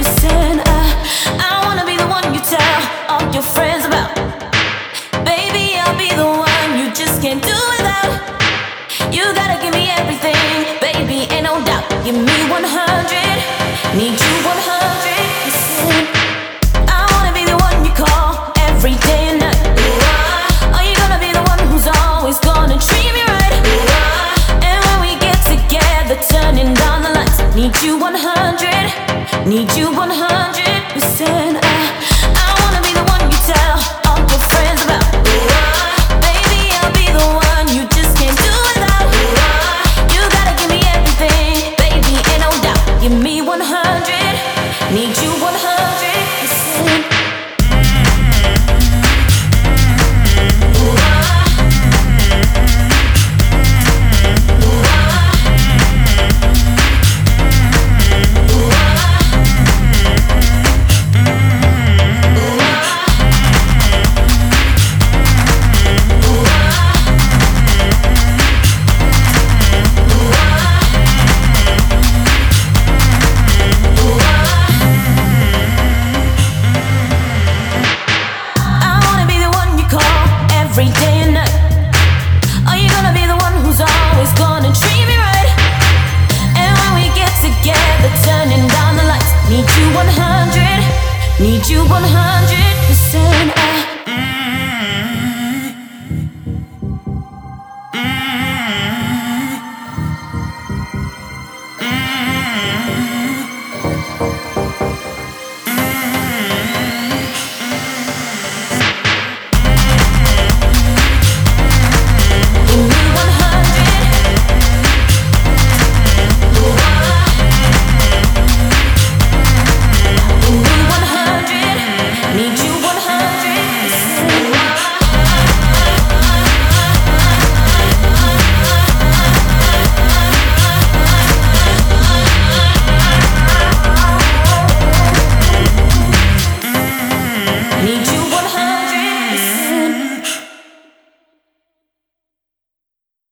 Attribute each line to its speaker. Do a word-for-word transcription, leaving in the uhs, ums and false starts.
Speaker 1: Listen, I, I wanna be the one you tell all your friends about. Baby, I'll be the one you just can't do without. You gotta give me everything, baby, ain't no doubt. Give me one hundred, need you one hundred percent. I wanna be the one you call every day and night. Are you gonna be the one who's always gonna treat me right? And when we get together, turning down the lights, need you one hundred, need you one hundred.